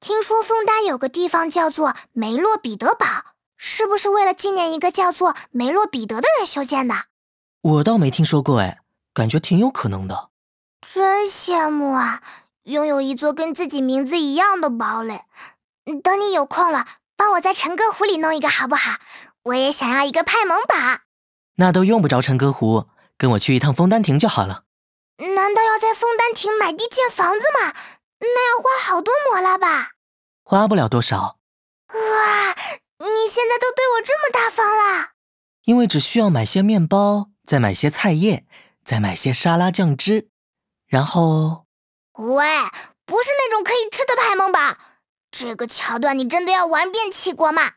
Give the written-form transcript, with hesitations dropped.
听说枫丹有个地方叫做梅洛彼得堡，是不是为了纪念一个叫做梅洛彼得的人修建的？ 我倒没听说过哎，感觉挺有可能的。 真羡慕啊，拥有一座跟自己名字一样的堡垒。等你有空了，帮我在陈歌湖里弄一个好不好？我也想要一个派蒙堡。 那都用不着陈歌湖，跟我去一趟枫丹亭就好了。 难道要在枫丹亭买地建房子吗？那要花好多摩拉吧？ 花不了多少。 哇，你现在都对我这么大方啦！ 因为只需要买些面包，再买些菜叶，再买些沙拉酱汁，然后…… 喂，不是那种可以吃的派蒙堡。这个桥段你真的要玩遍齐国吗？